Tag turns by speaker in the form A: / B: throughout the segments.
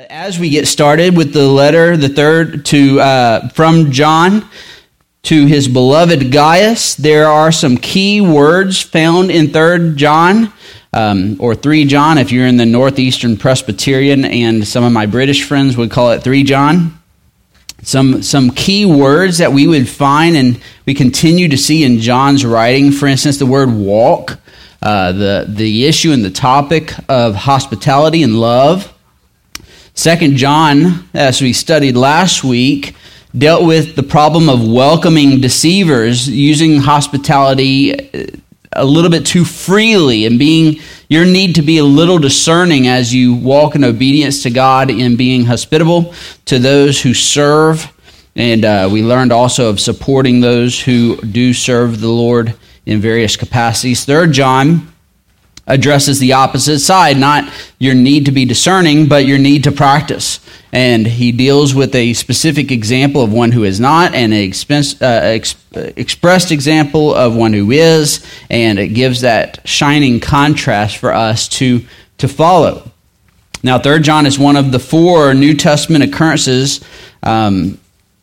A: As we get started with the letter, the third from John to his beloved Gaius, there are some key words found in 3 John, or 3 John if you're in the Northeastern Presbyterian, and some of my British friends would call it 3 John. Some key words that we would find and we continue to see in John's writing. For instance, the word walk, the issue and the topic of hospitality and love. 2 John, as we studied last week, dealt with the problem of welcoming deceivers, using hospitality a little bit too freely, and your need to be a little discerning as you walk in obedience to God in being hospitable to those who serve. And we learned also of supporting those who do serve the Lord in various capacities. 3 John addresses the opposite side, not your need to be discerning, but your need to practice. And he deals with a specific example of one who is not, and an expressed example of one who is, and it gives that shining contrast for us to follow. Now, 3 John is one of the 4 New Testament occurrences in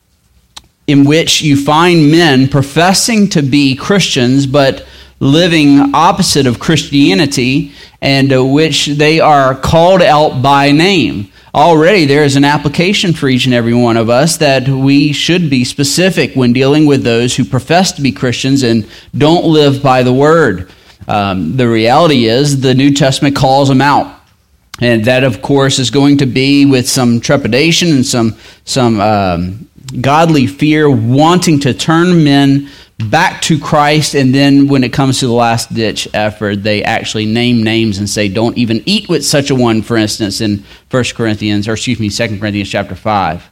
A: which you find men professing to be Christians, but living opposite of Christianity, and which they are called out by name. Already there is an application for each and every one of us that we should be specific when dealing with those who profess to be Christians and don't live by the word. The reality is the New Testament calls them out. And that, of course, is going to be with some trepidation and some godly fear, wanting to turn men back to Christ, and then when it comes to the last-ditch effort, they actually name names and say, don't even eat with such a one, for instance, in 2 Corinthians chapter 5.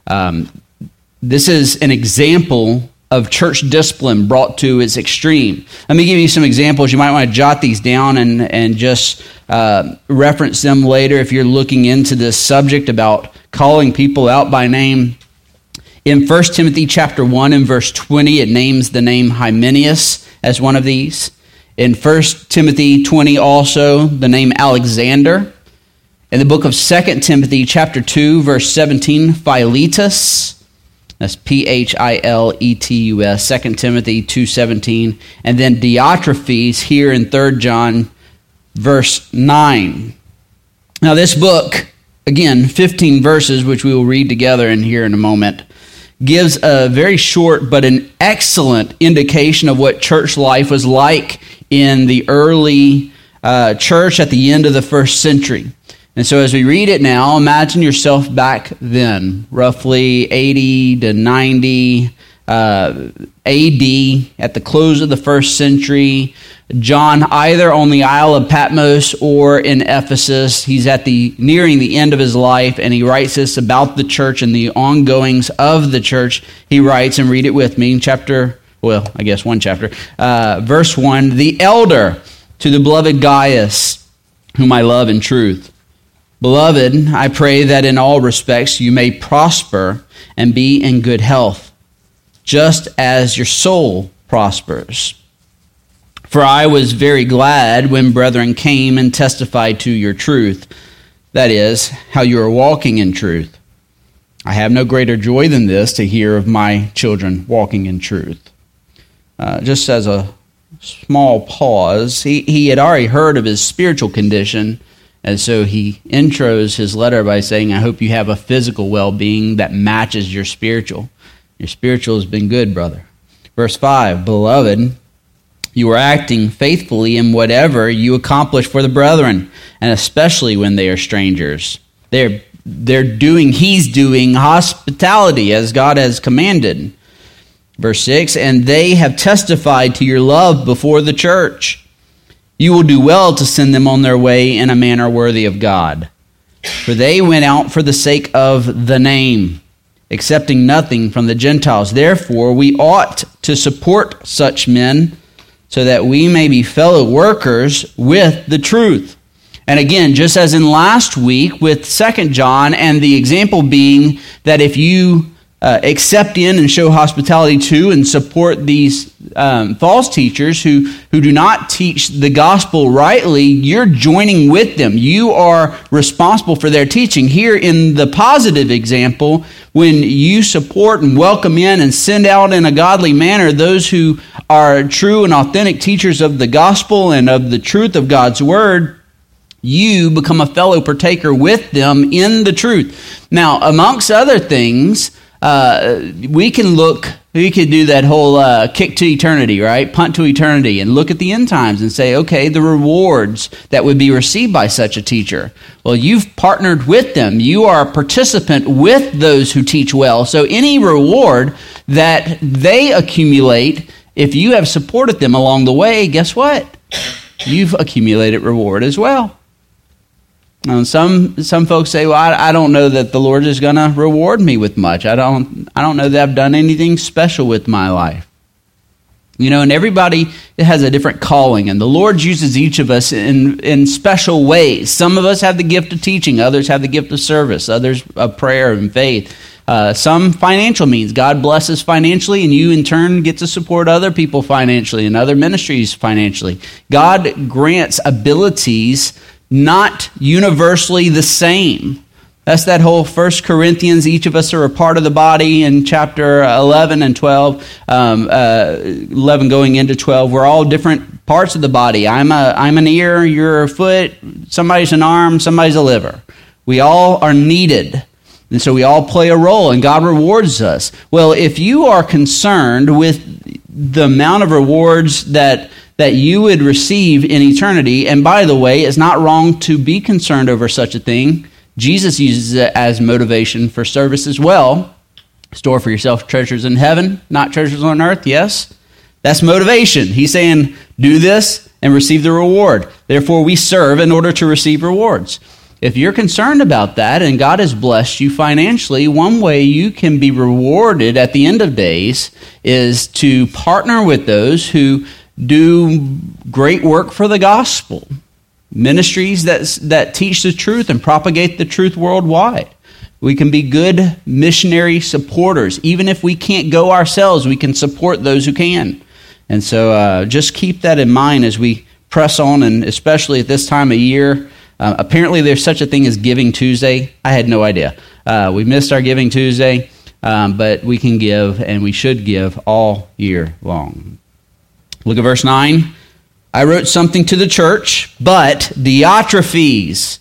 A: This is an example of church discipline brought to its extreme. Let me give you some examples. You might want to jot these down and just reference them later if you're looking into this subject about calling people out by name. In 1 Timothy chapter 1 and verse 20, it names the name Hymenaeus as one of these. In 1 Timothy 20 also, the name Alexander. In the book of 2 Timothy chapter 2, verse 17, Philetus. That's Philetus, 2 Timothy 2:17. And then Diotrephes here in 3 John, verse 9. Now this book, again, 15 verses, which we will read together in here in a moment, gives a very short but an excellent indication of what church life was like in the early church at the end of the first century. And so as we read it now, imagine yourself back then, roughly 80 to 90 A.D., at the close of the first century. John, either on the Isle of Patmos or in Ephesus, he's nearing the end of his life, and he writes this about the church and the ongoings of the church. He writes, and read it with me, one chapter, verse 1, the elder to the beloved Gaius, whom I love in truth. Beloved, I pray that in all respects you may prosper and be in good health, just as your soul prospers. For I was very glad when brethren came and testified to your truth, that is, how you are walking in truth. I have no greater joy than this, to hear of my children walking in truth. Just as a small pause, he had already heard of his spiritual condition, and so he intros his letter by saying, I hope you have a physical well-being that matches your spiritual. Your spiritual has been good, brother. Verse 5, Beloved, you are acting faithfully in whatever you accomplish for the brethren, and especially when they are strangers. He's doing hospitality as God has commanded. Verse 6, and they have testified to your love before the church. You will do well to send them on their way in a manner worthy of God. For they went out for the sake of the name, accepting nothing from the Gentiles. Therefore, we ought to support such men, so that we may be fellow workers with the truth. And again, just as in last week with 2 John, and the example being that if you accept in and show hospitality to and support these false teachers who do not teach the gospel rightly, you're joining with them. You are responsible for their teaching. Here in the positive example, when you support and welcome in and send out in a godly manner those who are true and authentic teachers of the gospel and of the truth of God's word, you become a fellow partaker with them in the truth. Now, amongst other things, we could do that whole kick to eternity, right? Punt to eternity, and look at the end times and say, okay, the rewards that would be received by such a teacher. Well, you've partnered with them. You are a participant with those who teach well. So any reward that they accumulate, if you have supported them along the way, guess what? You've accumulated reward as well. Now, some folks say, well, I don't know that the Lord is going to reward me with much. I don't know that I've done anything special with my life. You know, and everybody has a different calling, and the Lord uses each of us in special ways. Some of us have the gift of teaching, others have the gift of service, others of prayer and faith. Some financial means. God blesses financially, and you in turn get to support other people financially and other ministries financially. God grants abilities not universally the same. That's that whole 1 Corinthians, each of us are a part of the body in chapter 11 and 12, 11 going into 12. We're all different parts of the body. I'm an ear, you're a foot, somebody's an arm, somebody's a liver. We all are needed. And so we all play a role, and God rewards us. Well, if you are concerned with the amount of rewards that you would receive in eternity, and by the way, it's not wrong to be concerned over such a thing. Jesus uses it as motivation for service as well. Store for yourself treasures in heaven, not treasures on earth, yes? That's motivation. He's saying, do this and receive the reward. Therefore, we serve in order to receive rewards. If you're concerned about that and God has blessed you financially, one way you can be rewarded at the end of days is to partner with those who do great work for the gospel. Ministries that teach the truth and propagate the truth worldwide. We can be good missionary supporters. Even if we can't go ourselves, we can support those who can. And so just keep that in mind as we press on, and especially at this time of year. Apparently there's such a thing as Giving Tuesday. I had no idea. We missed our Giving Tuesday, but we can give, and we should give all year long. Look at verse 9. I wrote something to the church, but Diotrephes,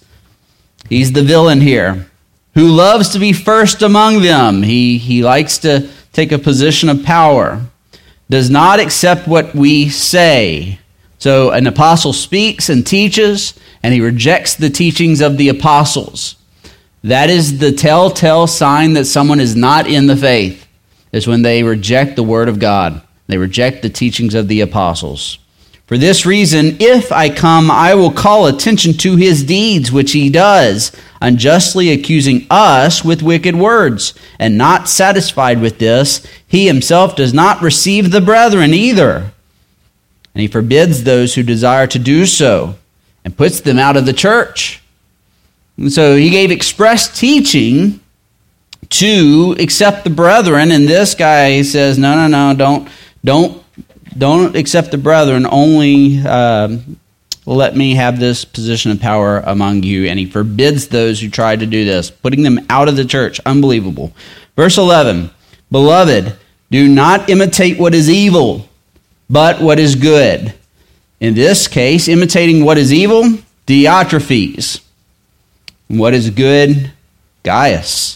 A: he's the villain here, who loves to be first among them. He likes to take a position of power, does not accept what we say. So an apostle speaks and teaches, and he rejects the teachings of the apostles. That is the telltale sign that someone is not in the faith, is when they reject the word of God. They reject the teachings of the apostles. For this reason, if I come, I will call attention to his deeds, which he does, unjustly accusing us with wicked words. And not satisfied with this, he himself does not receive the brethren either. And he forbids those who desire to do so, and puts them out of the church. And so he gave express teaching to accept the brethren, and this guy says, no, don't accept the brethren, only let me have this position of power among you. And he forbids those who try to do this, putting them out of the church. Unbelievable. Verse 11, Beloved, do not imitate what is evil, but what is good. In this case, imitating what is evil, Diotrephes. What is good, Gaius.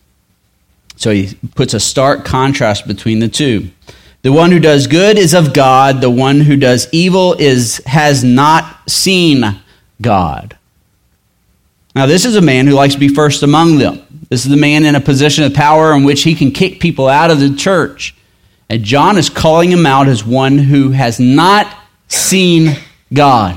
A: So he puts a stark contrast between the two. The one who does good is of God. The one who does evil has not seen God. Now, this is a man who likes to be first among them. This is the man in a position of power in which he can kick people out of the church. And John is calling him out as one who has not seen God.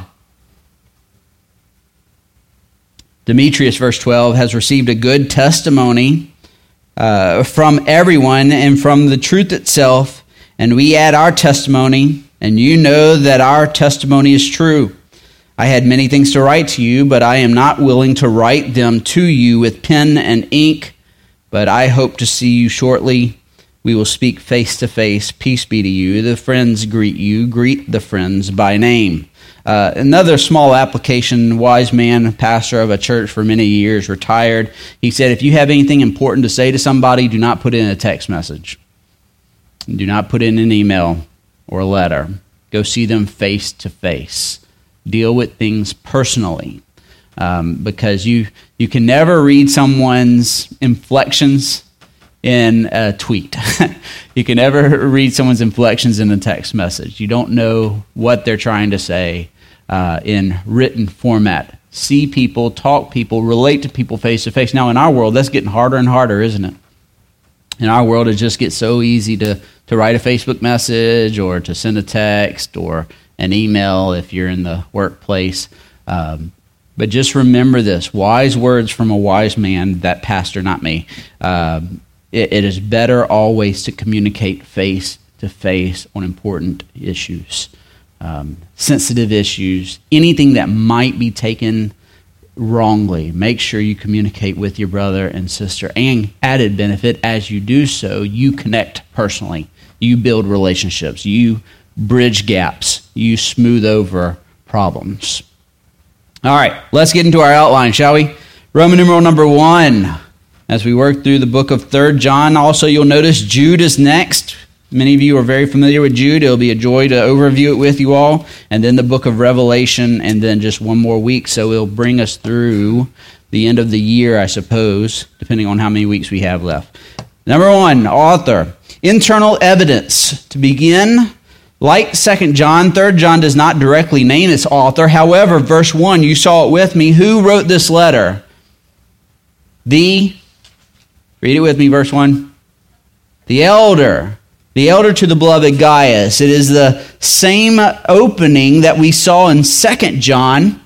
A: Demetrius, verse 12, has received a good testimony from everyone and from the truth itself. And we add our testimony, and you know that our testimony is true. I had many things to write to you, but I am not willing to write them to you with pen and ink, But I hope to see you shortly. We will speak face to face. Peace be to you. The friends greet you. Greet the friends by name. Another small application, wise man, pastor of a church for many years, retired. He said, if you have anything important to say to somebody, do not put it in a text message. Do not put it in an email or a letter. Go see them face to face. Deal with things personally. Because you can never read someone's inflections in a tweet. You can never read someone's inflections in a text message. You don't know what they're trying to say in written format. See people, talk people, relate to people face to face. Now, in our world, that's getting harder and harder, isn't it? In our world, it just gets so easy to write a Facebook message or to send a text or an email if you're in the workplace. But just remember this, wise words from a wise man, that pastor, not me. It is better always to communicate face to face on important issues, sensitive issues, anything that might be taken wrongly. Make sure you communicate with your brother and sister. And added benefit, as you do so, you connect personally. You build relationships. You bridge gaps. You smooth over problems. All right, let's get into our outline, shall we? Roman numeral number 1. As we work through the book of 3 John, also you'll notice Jude is next. Many of you are very familiar with Jude. It'll be a joy to overview it with you all. And then the book of Revelation, and then just one more week. So it'll bring us through the end of the year, I suppose, depending on how many weeks we have left. Number 1, author. Internal evidence. To begin, like 2 John, 3 John does not directly name its author. However, verse 1, you saw it with me. Who wrote this letter? Read it with me, verse 1. The elder to the beloved Gaius. It is the same opening that we saw in 2 John.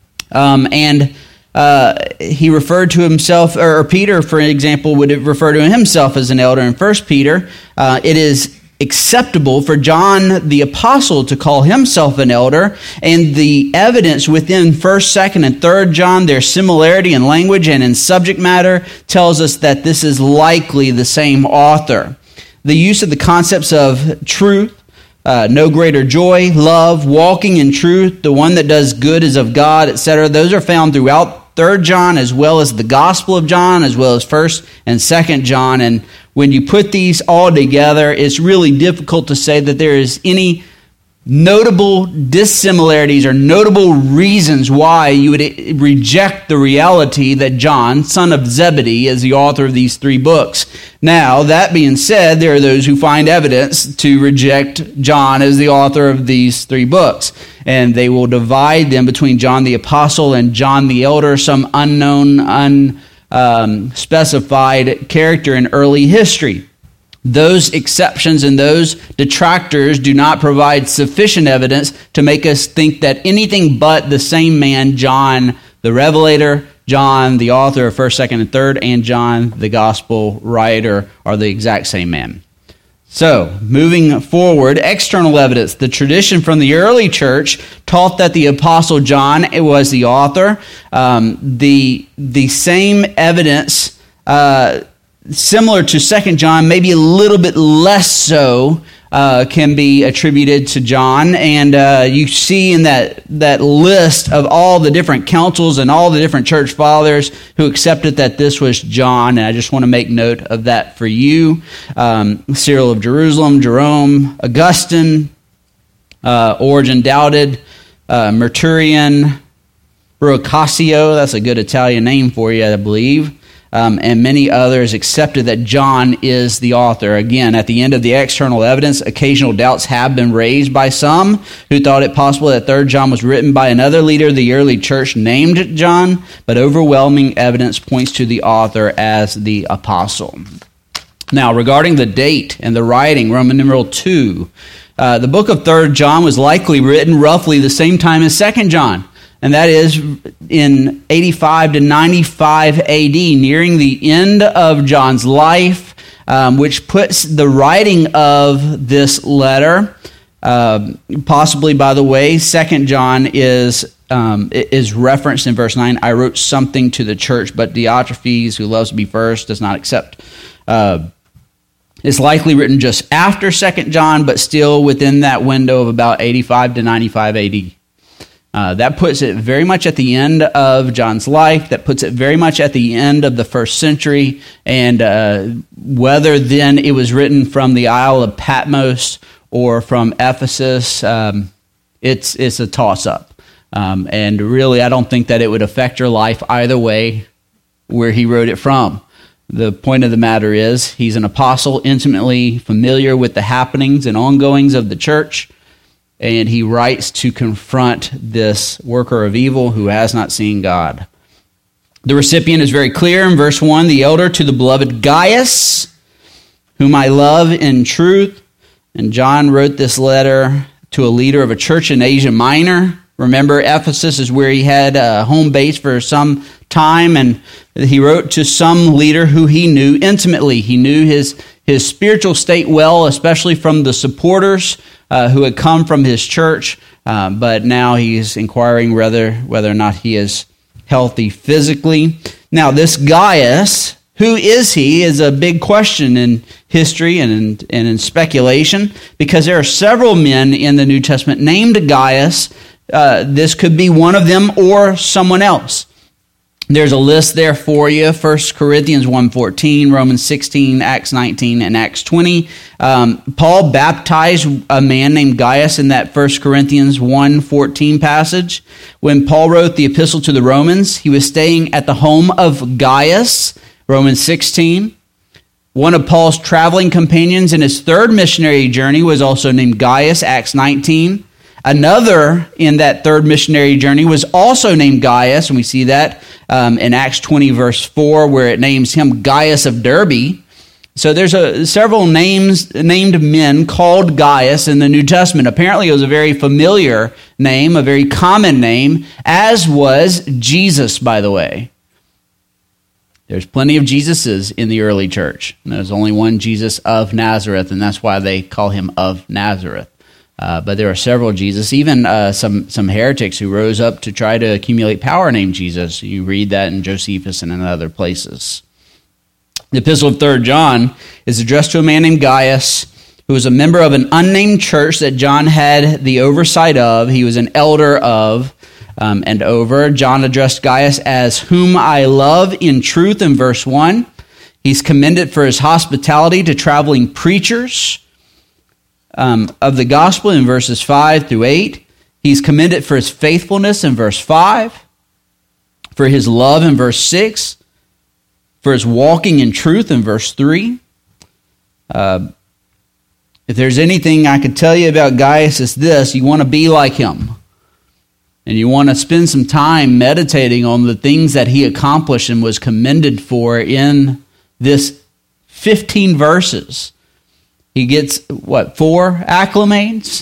A: He referred to himself, or Peter, for example, would refer to himself as an elder. In 1 Peter, it is acceptable for John the apostle to call himself an elder, and the evidence within 1st, 2nd, and 3rd John, their similarity in language and in subject matter, tells us that this is likely the same author. The use of the concepts of truth, no greater joy, love, walking in truth, the one that does good is of God, etc., those are found throughout 3rd John, as well as the Gospel of John, as well as 1st and 2nd John. And when you put these all together, it's really difficult to say that there is any notable dissimilarities or notable reasons why you would reject the reality that John, son of Zebedee, is the author of these 3 books. Now, that being said, there are those who find evidence to reject John as the author of these 3 books. And they will divide them between John the Apostle and John the Elder, some unknown, unspecified character in early history. Those exceptions and those detractors do not provide sufficient evidence to make us think that anything but the same man, John the Revelator, John the author of 1st, 2nd, and 3rd, and John the Gospel writer are the exact same man. So, moving forward, external evidence. The tradition from the early church taught that the Apostle John was the author. The same evidence, similar to 2 John, maybe a little bit less so, can be attributed to John. And you see in that list of all the different councils and all the different church fathers who accepted that this was John. And I just want to make note of that for you. Cyril of Jerusalem, Jerome, Augustine, Origen doubted, Merturian, Boccaccio, that's a good Italian name for you, I believe. And many others accepted that John is the author. Again, at the end of the external evidence, occasional doubts have been raised by some who thought it possible that 3rd John was written by another leader of the early church named John, but overwhelming evidence points to the author as the apostle. Now, regarding the date and the writing, Roman numeral 2, the book of 3rd John was likely written roughly the same time as 2nd John. And that is in 85 to 95 AD, nearing the end of John's life, which puts the writing of this letter, possibly, by the way, 2nd John is is referenced in verse 9. I wrote something to the church, but Diotrephes, who loves to be first, does not accept. It's likely written just after 2 John, but still within that window of about 85 to 95 AD. That puts it very much at the end of John's life. That puts it very much at the end of the first century. And whether then it was written from the Isle of Patmos or from Ephesus, it's a toss-up. And really, I don't think that it would affect your life either way where he wrote it from. The point of the matter is, he's an apostle, intimately familiar with the happenings and ongoings of the church, and he writes to confront this worker of evil who has not seen God. The recipient is very clear in verse 1, the elder to the beloved Gaius, whom I love in truth. And John wrote this letter to a leader of a church in Asia Minor. Remember, Ephesus is where he had a home base for some time, and he wrote to some leader who he knew intimately. He knew his spiritual state well, especially from the supporters who had come from his church, but now he's inquiring whether or not he is healthy physically. Now, this Gaius, who is he, is a big question in history and in speculation, because there are several men in the New Testament named Gaius. This could be one of them or someone else. There's a list there for you: 1 Corinthians 1:14, Romans 16, Acts 19, and Acts 20. Paul baptized a man named Gaius in that 1 Corinthians 1:14 passage. When Paul wrote the epistle to the Romans, he was staying at the home of Gaius, Romans 16. One of Paul's traveling companions in his third missionary journey was also named Gaius, Acts 19. Another in that third missionary journey was also named Gaius, and we see that in Acts 20, verse 4, where it names him Gaius of Derbe. So there's several named men called Gaius in the New Testament. Apparently it was a very familiar name, a very common name, as was Jesus, by the way. There's plenty of Jesuses in the early church. There's only one Jesus of Nazareth, and that's why they call him of Nazareth. But there are several Jesus, even some heretics who rose up to try to accumulate power named Jesus. You read that in Josephus and in other places. The Epistle of 3 John is addressed to a man named Gaius, who was a member of an unnamed church that John had the oversight of. He was an elder of and over. John addressed Gaius as whom I love in truth in verse 1. He's commended for his hospitality to traveling preachers of the gospel in verses 5 through 8. He's commended for his faithfulness in verse 5, for his love in verse 6, for his walking in truth in verse 3. If there's anything I could tell you about Gaius, it's this: you want to be like him. And you want to spend some time meditating on the things that he accomplished and was commended for in this 15 verses. He gets, 4 acclamates?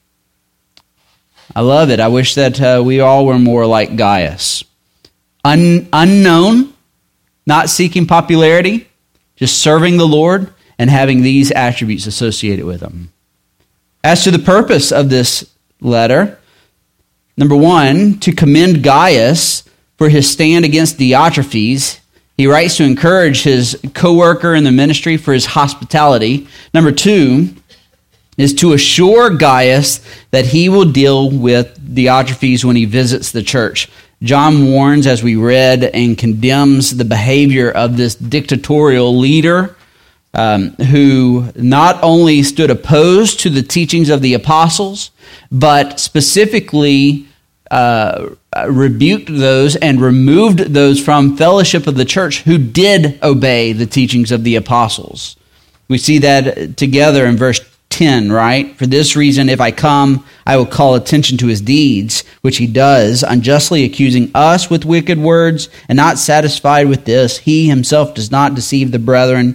A: I love it. I wish that we all were more like Gaius. Unknown, not seeking popularity, just serving the Lord and having these attributes associated with him. As to the purpose of this letter, number 1, to commend Gaius for his stand against Diotrephes. He writes to encourage his co-worker in the ministry for his hospitality. Number 2 is to assure Gaius that he will deal with Diotrephes when he visits the church. John warns, as we read, and condemns the behavior of this dictatorial leader who not only stood opposed to the teachings of the apostles, but specifically rebuked those and removed those from fellowship of the church who did obey the teachings of the apostles. We see that together in verse 10, right? For this reason, if I come, I will call attention to his deeds, which he does, unjustly accusing us with wicked words, and not satisfied with this, he himself does not receive the brethren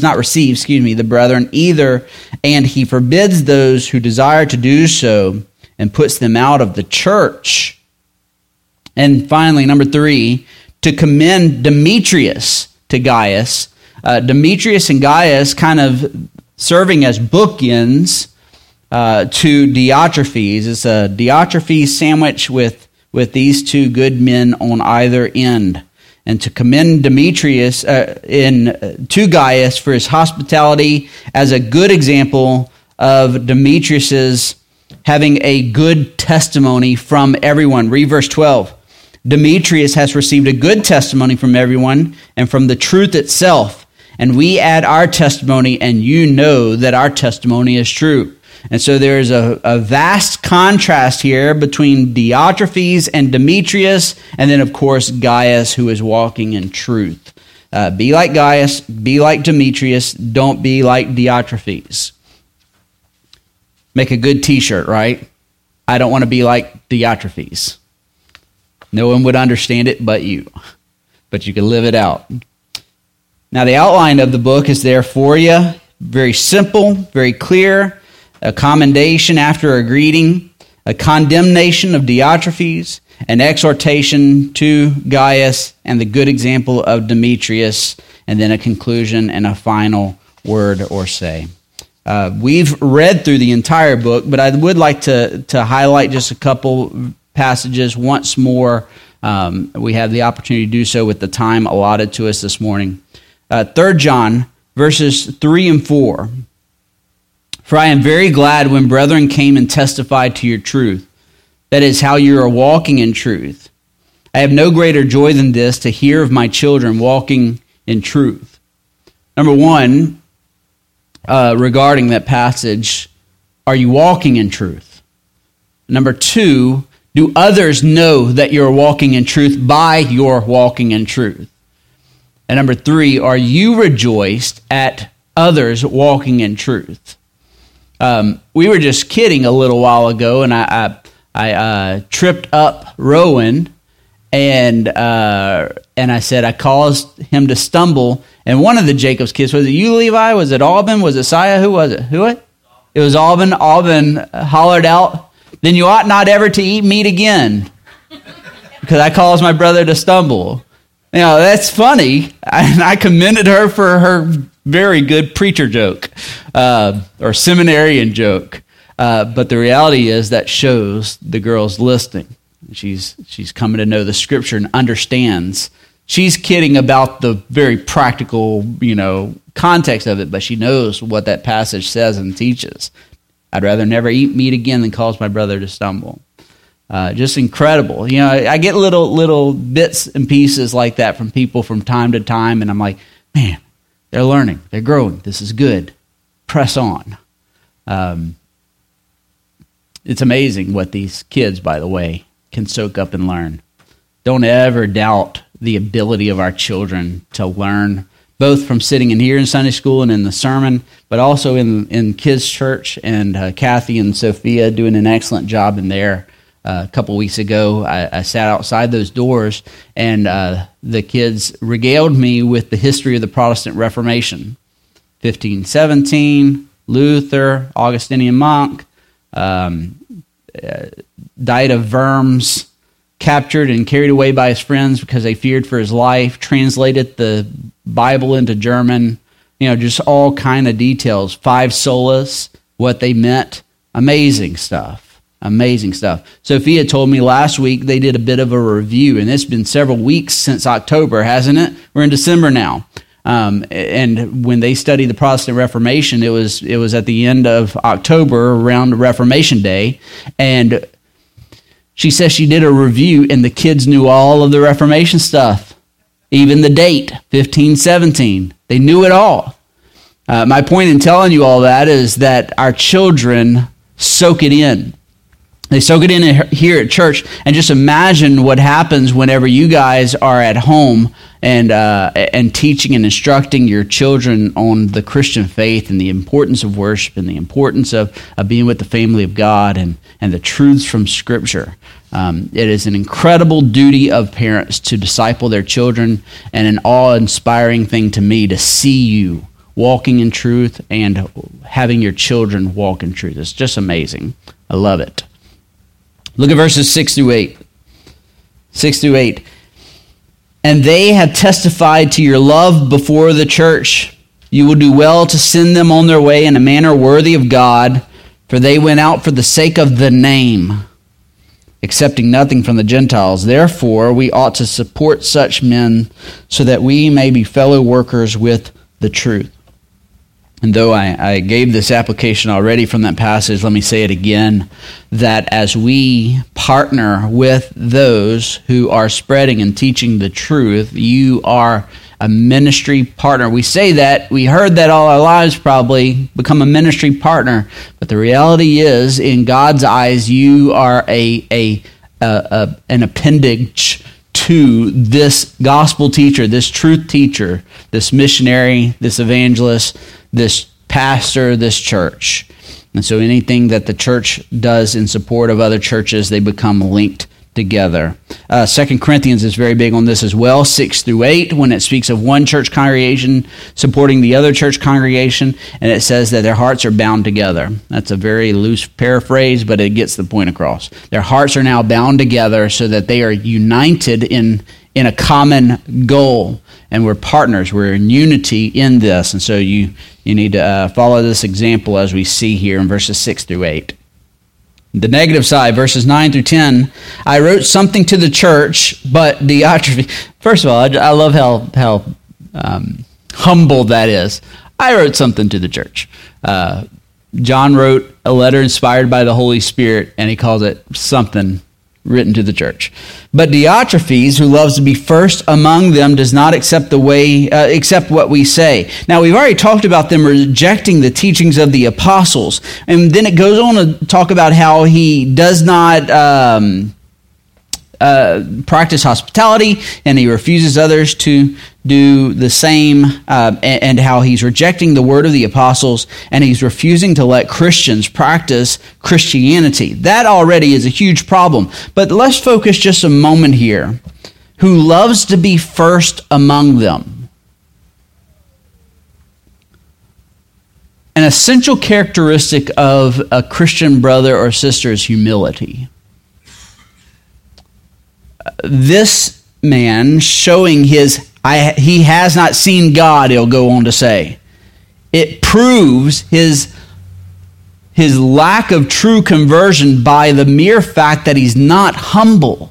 A: either, and he forbids those who desire to do so, and puts them out of the church. And finally, number 3, to commend Demetrius to Gaius. Demetrius and Gaius kind of serving as bookends to Diotrephes. It's a Diotrephes sandwich with with these two good men on either end, and to commend Demetrius to Gaius for his hospitality as a good example of Demetrius's having a good testimony from everyone. Read verse 12. Demetrius has received a good testimony from everyone and from the truth itself, and we add our testimony, and you know that our testimony is true. And so there's a vast contrast here between Diotrephes and Demetrius, and then, of course, Gaius, who is walking in truth. Be like Gaius, be like Demetrius, don't be like Diotrephes. Make a good t-shirt, right? I don't want to be like Diotrephes. No one would understand it but you. But you can live it out. Now, the outline of the book is there for you. Very simple, very clear. A commendation after a greeting, a condemnation of Diotrephes, an exhortation to Gaius, and the good example of Demetrius, and then a conclusion and a final word or say. We've read through the entire book, but I would like to highlight just a couple passages once more. We have the opportunity to do so with the time allotted to us this morning. 3 John, verses 3 and 4. For I am very glad when brethren came and testified to your truth. That is how you are walking in truth. I have no greater joy than this, to hear of my children walking in truth. Number one, regarding that passage, are you walking in truth? Number two, do others know that you're walking in truth by your walking in truth? And number three, are you rejoiced at others walking in truth? We were just kidding a little while ago, and I tripped up Rowan, and I said I caused him to stumble. And one of the Jacobs kids, was it you, Levi? Was it Alban? Was it Saya? Who was it? It was Alban. Alban hollered out, "Then you ought not ever to eat meat again," because I caused my brother to stumble. You know, that's funny. I commended her for her very good preacher joke or seminarian joke. But the reality is that shows the girl's listening. She's coming to know the Scripture and understands. She's kidding about the very practical, context of it, but she knows what that passage says and teaches. I'd rather never eat meat again than cause my brother to stumble. Just incredible. I get little bits and pieces like that from people from time to time, and I'm like, man, they're learning, they're growing. This is good. Press on. It's amazing what these kids, by the way, can soak up and learn. Don't ever doubt the ability of our children to learn, both from sitting in here in Sunday school and in the sermon, but also in kids' church. And Kathy and Sophia doing an excellent job in there. A couple weeks ago, I sat outside those doors, and the kids regaled me with the history of the Protestant Reformation. 1517, Luther, Augustinian monk, died of Worms, captured and carried away by his friends because they feared for his life, translated the Bible into German, just all kind of details. 5 solas, what they meant. Amazing stuff. Amazing stuff. Sophia told me last week they did a bit of a review, and it's been several weeks since October, hasn't it? We're in December now. And when they studied the Protestant Reformation, it was at the end of October, around Reformation Day, and she says she did a review, and the kids knew all of the Reformation stuff, even the date, 1517. They knew it all. My point in telling you all that is that our children soak it in. They soak it in here at church, and just imagine what happens whenever you guys are at home and teaching and instructing your children on the Christian faith and the importance of worship and the importance of being with the family of God and the truths from Scripture. It is an incredible duty of parents to disciple their children, and an awe-inspiring thing to me to see you walking in truth and having your children walk in truth. It's just amazing. I love it. Look at verses 6 through 8. 6 through 8. And they have testified to your love before the church. You will do well to send them on their way in a manner worthy of God, for they went out for the sake of the name, accepting nothing from the Gentiles. Therefore, we ought to support such men so that we may be fellow workers with the truth. And though I gave this application already from that passage, let me say it again, that as we partner with those who are spreading and teaching the truth, you are a ministry partner. We say that, we heard that all our lives probably, become a ministry partner, but the reality is, in God's eyes, you are an appendage to this gospel teacher, this truth teacher, this missionary, this evangelist, this pastor, this church. And so anything that the church does in support of other churches, they become linked together. 2 Corinthians is very big on this as well, 6-8, when it speaks of one church congregation supporting the other church congregation, and it says that their hearts are bound together. That's a very loose paraphrase, but it gets the point across. Their hearts are now bound together so that they are united in a common goal, and we're partners. We're in unity in this, and so you need to follow this example as we see here in verses 6-8. The negative side, verses 9-10, I wrote something to the church, but Diotrephes. First of all, I love how humble that is. I wrote something to the church. John wrote a letter inspired by the Holy Spirit, and he calls it something written to the church. But Diotrephes, who loves to be first among them, does not accept what we say. Now, we've already talked about them rejecting the teachings of the apostles. And then it goes on to talk about how he does not practice hospitality, and he refuses others to do the same, and how he's rejecting the word of the apostles, and he's refusing to let Christians practice Christianity. That already is a huge problem. But let's focus just a moment here. Who loves to be first among them. An essential characteristic of a Christian brother or sister is humility. This man showing he has not seen God, he'll go on to say. It proves his lack of true conversion by the mere fact that he's not humble.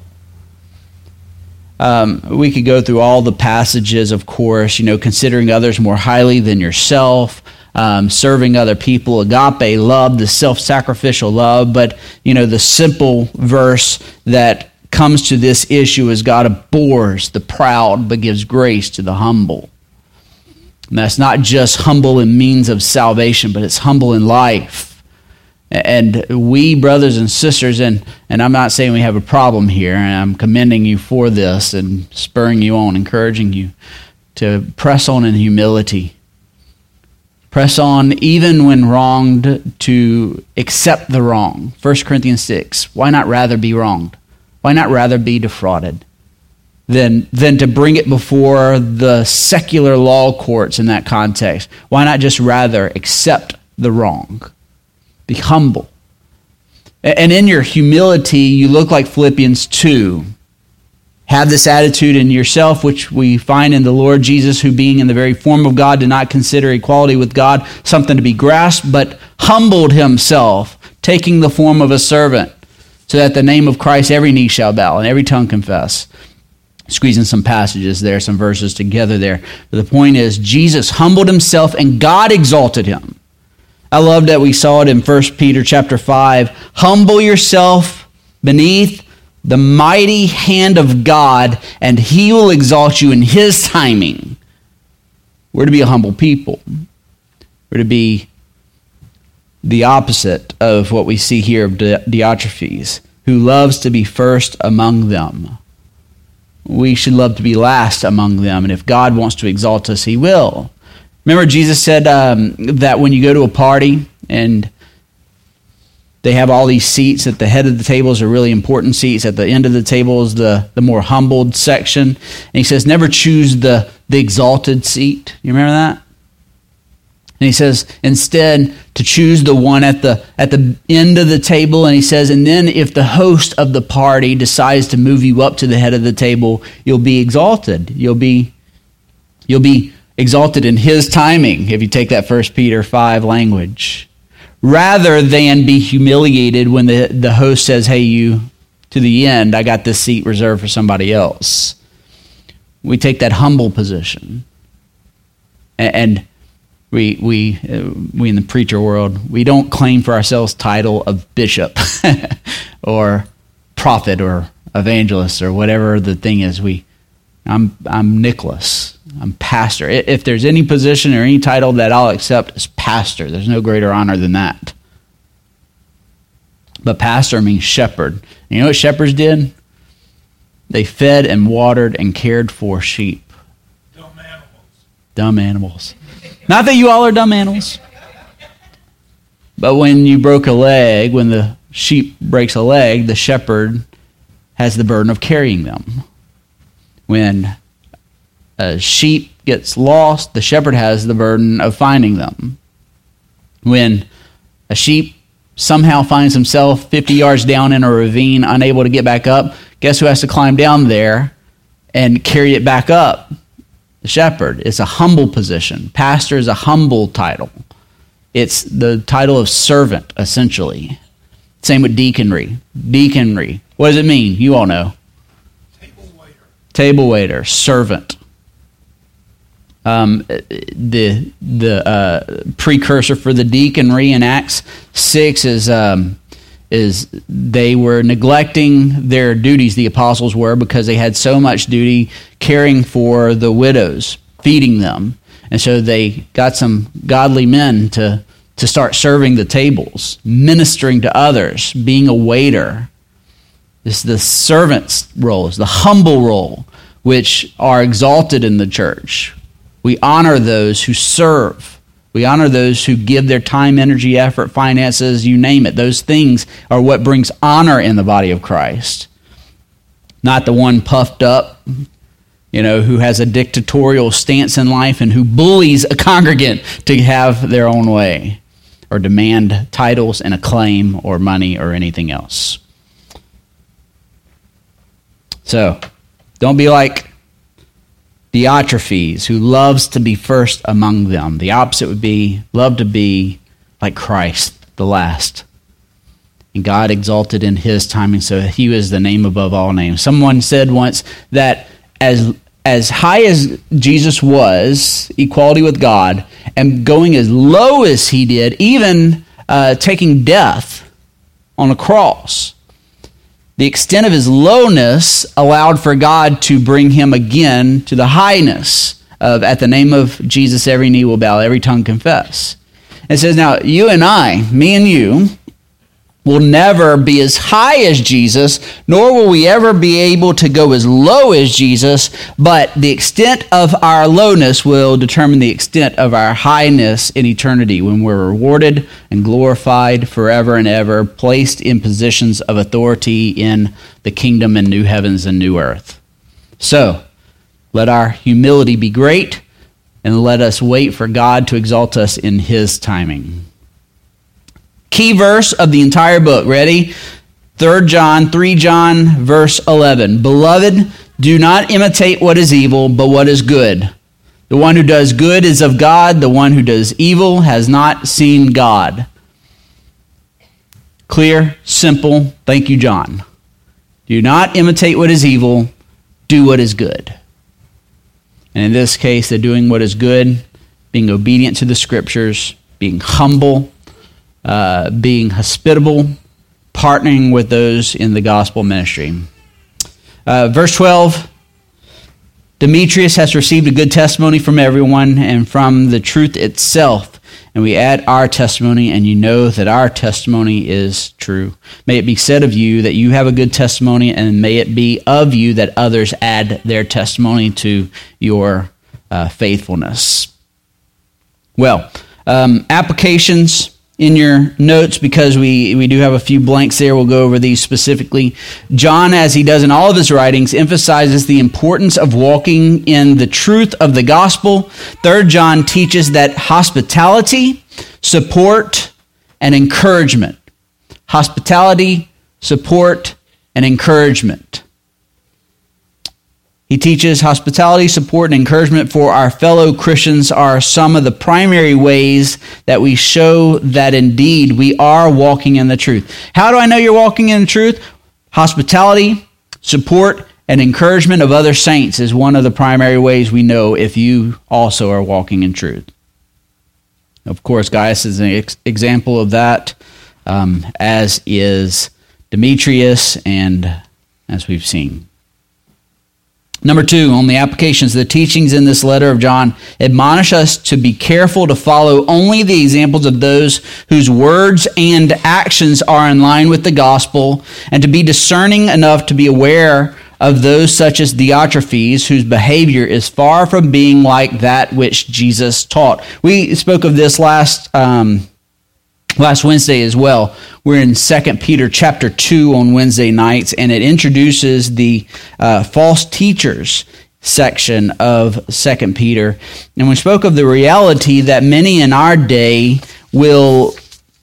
A: We could go through all the passages, of course, considering others more highly than yourself, serving other people, agape love, the self-sacrificial love, but, the simple verse that comes to this issue is God abhors the proud but gives grace to the humble. And that's not just humble in means of salvation, but it's humble in life. And we, brothers and sisters, and I'm not saying we have a problem here, and I'm commending you for this and spurring you on, encouraging you to press on in humility. Press on even when wronged, to accept the wrong. 1 Corinthians 6, why not rather be wronged? Why not rather be defrauded than to bring it before the secular law courts in that context? Why not just rather accept the wrong? Be humble. And in your humility, you look like Philippians 2. Have this attitude in yourself, which we find in the Lord Jesus, who being in the very form of God did not consider equality with God something to be grasped, but humbled himself, taking the form of a servant, so that the name of Christ every knee shall bow and every tongue confess. Squeezing some passages there, some verses together there. But the point is, Jesus humbled himself and God exalted him. I love that we saw it in 1 Peter chapter 5. Humble yourself beneath the mighty hand of God, and he will exalt you in his timing. We're to be a humble people. We're to be the opposite of what we see here of Diotrephes, who loves to be first among them. We should love to be last among them, and if God wants to exalt us, he will. Remember, Jesus said that when you go to a party and they have all these seats, at the head of the tables are really important seats, at the end of the table is the more humbled section, and he says, never choose the exalted seat. You remember that? And he says, instead, to choose the one at the end of the table. And he says, and then if the host of the party decides to move you up to the head of the table, you'll be exalted. You'll be exalted in his timing, if you take that 1 Peter 5 language. Rather than be humiliated when the host says, hey, you to the end, I got this seat reserved for somebody else. We take that humble position. And we in the preacher world, we don't claim for ourselves title of bishop or prophet or evangelist or whatever the thing is. I'm Nicholas. I'm pastor. If there's any position or any title that I'll accept as pastor, there's no greater honor than that. But pastor means shepherd. And you know what shepherds did? They fed and watered and cared for sheep.
B: Dumb animals.
A: Dumb animals. Not that you all are dumb animals. But when you broke a leg, when the sheep breaks a leg, the shepherd has the burden of carrying them. When a sheep gets lost, the shepherd has the burden of finding them. When a sheep somehow finds himself 50 yards down in a ravine, unable to get back up, guess who has to climb down there and carry it back up? The shepherd. It's a humble position. Pastor is a humble title. It's the title of servant, essentially. Same with deaconry. Deaconry. What does it mean? You all know.
B: Table waiter.
A: Table waiter, servant. The precursor for the deaconry in Acts 6 is they were neglecting their duties, the apostles were, because they had so much duty caring for the widows, feeding them. And so they got some godly men to start serving the tables, ministering to others, being a waiter. This is the servant's role, is the humble role, which are exalted in the church. We honor those who serve. We honor those who give their time, energy, effort, finances, you name it. Those things are what brings honor in the body of Christ. Not the one puffed up, who has a dictatorial stance in life and who bullies a congregant to have their own way or demand titles and acclaim or money or anything else. So, don't be like Diotrephes, who loves to be first among them. The opposite would be love to be like Christ, the last. And God exalted in his timing, so he was the name above all names. Someone said once that as high as Jesus was, equality with God, and going as low as he did, even taking death on a cross, the extent of his lowness allowed for God to bring him again to the highness of, at the name of Jesus, every knee will bow, every tongue confess. It says, now, you and I, me and you, will never be as high as Jesus, nor will we ever be able to go as low as Jesus, but the extent of our lowness will determine the extent of our highness in eternity when we're rewarded and glorified forever and ever, placed in positions of authority in the kingdom and new heavens and new earth. So, let our humility be great, and let us wait for God to exalt us in his timing. Key verse of the entire book. Ready? 3 John, verse 11. Beloved, do not imitate what is evil, but what is good. The one who does good is of God. The one who does evil has not seen God. Clear, simple. Thank you, John. Do not imitate what is evil. Do what is good. And in this case, they're doing what is good, being obedient to the scriptures, being humble, being hospitable, partnering with those in the gospel ministry. Verse 12, Demetrius has received a good testimony from everyone and from the truth itself. And we add our testimony, and you know that our testimony is true. May it be said of you that you have a good testimony, and may it be of you that others add their testimony to your faithfulness. Well, applications in your notes, because we do have a few blanks there. We'll go over these specifically. John, as he does in all of his writings, emphasizes the importance of walking in the truth of the gospel. 3 John teaches that hospitality, support, and encouragement. Hospitality, support, and encouragement. He teaches hospitality, support, and encouragement for our fellow Christians are some of the primary ways that we show that indeed we are walking in the truth. How do I know you're walking in the truth? Hospitality, support, and encouragement of other saints is one of the primary ways we know if you also are walking in truth. Of course, Gaius is an example of that, as is Demetrius, and as we've seen. Number 2, on the applications, the teachings in this letter of John admonish us to be careful to follow only the examples of those whose words and actions are in line with the gospel, and to be discerning enough to be aware of those such as Diotrephes, whose behavior is far from being like that which Jesus taught. We spoke of this last Wednesday as well. We're in 2 Peter chapter 2 on Wednesday nights, and it introduces the false teachers section of 2 Peter. And we spoke of the reality that many in our day will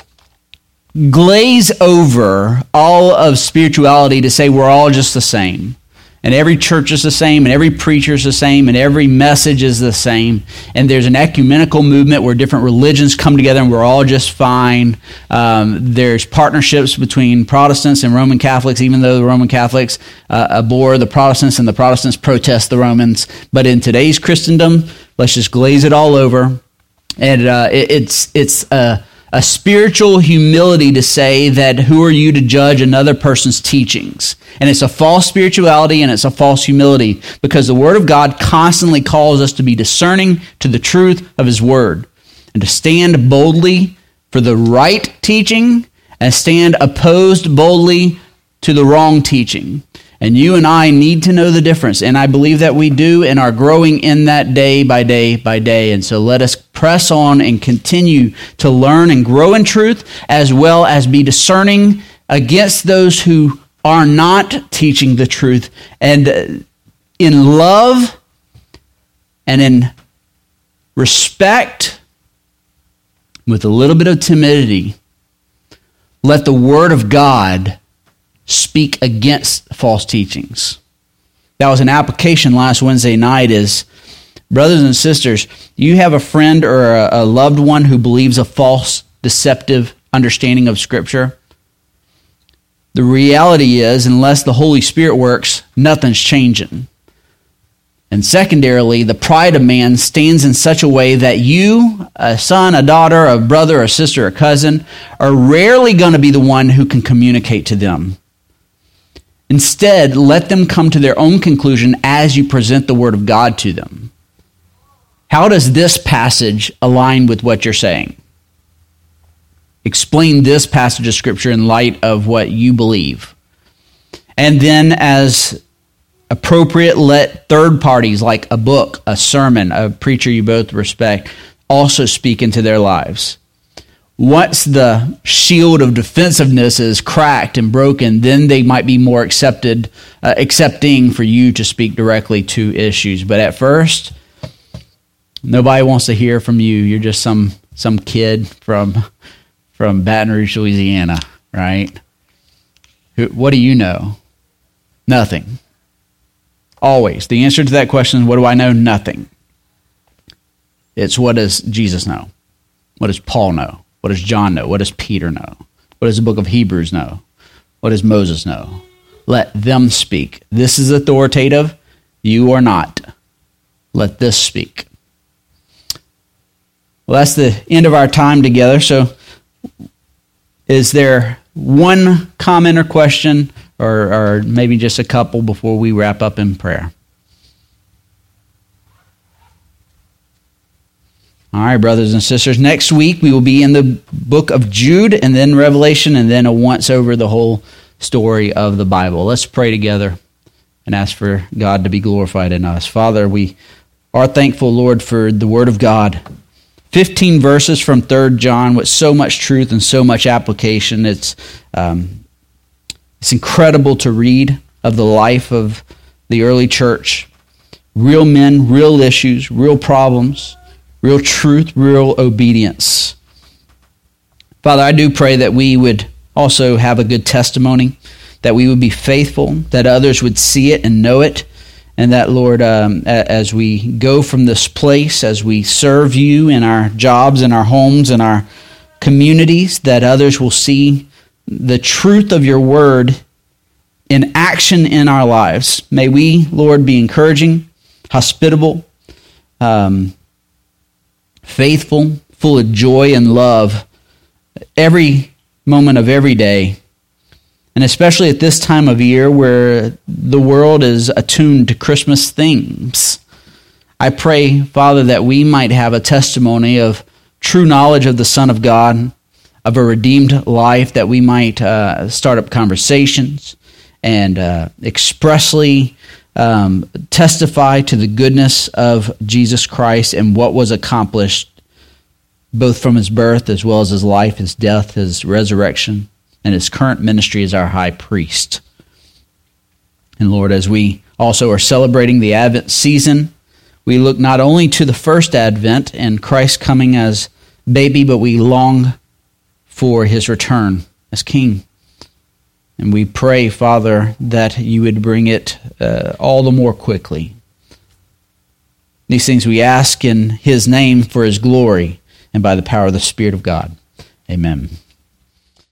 A: glaze over all of spirituality to say we're all just the same. And every church is the same, and every preacher is the same, and every message is the same. And there's an ecumenical movement where different religions come together and we're all just fine. There's partnerships between Protestants and Roman Catholics, even though the Roman Catholics abhor the Protestants and the Protestants protest the Romans. But in today's Christendom, let's just glaze it all over. And it's a spiritual humility to say that who are you to judge another person's teachings? And it's a false spirituality and it's a false humility, because the Word of God constantly calls us to be discerning to the truth of His Word and to stand boldly for the right teaching and stand opposed boldly to the wrong teaching. And you and I need to know the difference, and I believe that we do and are growing in that day by day by day. And so let us press on and continue to learn and grow in truth, as well as be discerning against those who are not teaching the truth. And in love and in respect, with a little bit of timidity, let the Word of God speak against false teachings. That was an application last Wednesday night is, brothers and sisters, you have a friend or a loved one who believes a false, deceptive understanding of Scripture. The reality is, unless the Holy Spirit works, nothing's changing. And secondarily, the pride of man stands in such a way that you, a son, a daughter, a brother, a sister, a cousin, are rarely going to be the one who can communicate to them. Instead, let them come to their own conclusion as you present the Word of God to them. How does this passage align with what you're saying? Explain this passage of Scripture in light of what you believe. And then, as appropriate, let third parties like a book, a sermon, a preacher you both respect, also speak into their lives. Once the shield of defensiveness is cracked and broken, then they might be more accepting for you to speak directly to issues. But at first, nobody wants to hear from you. You're just some kid from Baton Rouge, Louisiana, right? What do you know? Nothing. Always. The answer to that question is, what do I know? Nothing. It's, what does Jesus know? What does Paul know? What does John know? What does Peter know? What does the book of Hebrews know? What does Moses know? Let them speak. This is authoritative. You are not. Let this speak. Well, that's the end of our time together. So is there one comment or question, or maybe just a couple before we wrap up in prayer? All right, brothers and sisters, next week we will be in the book of Jude and then Revelation, and then a once over the whole story of the Bible. Let's pray together and ask for God to be glorified in us. Father, we are thankful, Lord, for the Word of God. 15 verses from 3 John with so much truth and so much application. It's incredible to read of the life of the early church. Real men, real issues, real problems, real truth, real obedience. Father, I do pray that we would also have a good testimony, that we would be faithful, that others would see it and know it, and that, Lord, as we go from this place, as we serve you in our jobs, in our homes, in our communities, that others will see the truth of your word in action in our lives. May we, Lord, be encouraging, hospitable, faithful, full of joy and love every moment of every day, and especially at this time of year where the world is attuned to Christmas themes. I pray, Father, that we might have a testimony of true knowledge of the Son of God, of a redeemed life, that we might start up conversations and expressly testify to the goodness of Jesus Christ and what was accomplished both from his birth as well as his life, his death, his resurrection, and his current ministry as our high priest. And Lord, as we also are celebrating the Advent season, we look not only to the first Advent and Christ coming as baby, but we long for his return as King. And we pray, Father, that you would bring it all the more quickly. These things we ask in his name for his glory and by the power of the Spirit of God. Amen.